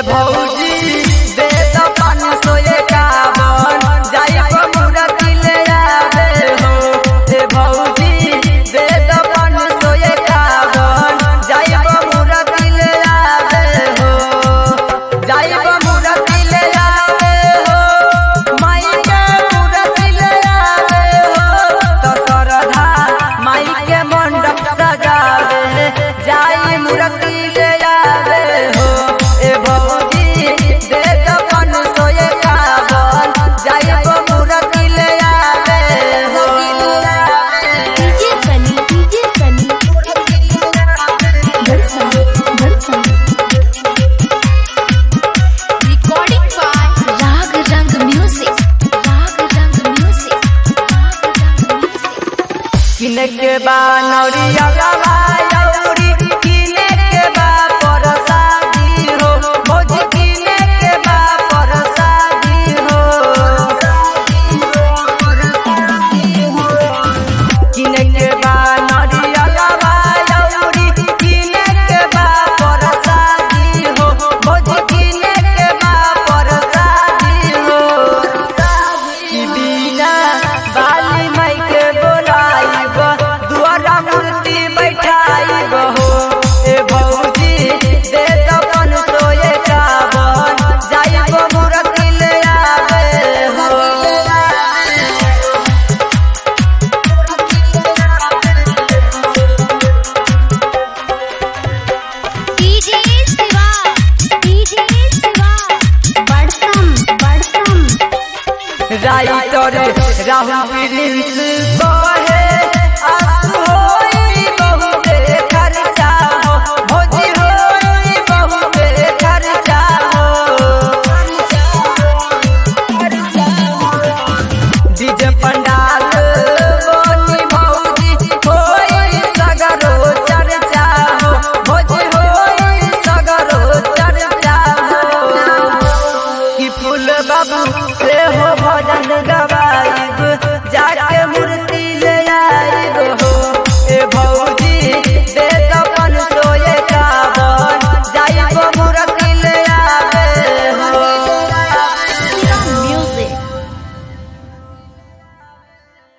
भौजी दे द 551 जाइब मूर्ति ले आवे हो। ए भौजी दे द 551 जाइब मूर्ति ले आवे हो। जाइब मूर्ति ले आवे हो, माई के मूर्ति ले आवे हो। तो सरधा माई के मंडप सजावे जाई मूर्ति ले आवे हो। ए भौजी दे द 551 जाइब मूर्ति ले आवे हो। डीजे सनी रिकॉर्डिंग बाय राग रंग म्यूजिक। किने के बा नौरिया गवायौरी, किने के बा परसादी हो। भौजी किने के बा परसादी हो। किने के बा नौरिया गवायौरी, किने के बा परसादी हो। भौजी किने के बा परसादी हो। कि बिना बाली माई के बोलाइब दुआरा मूर्ति बैठाइब हो। ए भौजी दे द 551 जाइब मूर्ति ले आवे हो। DJ Shiva Badsam writer Rahul Prince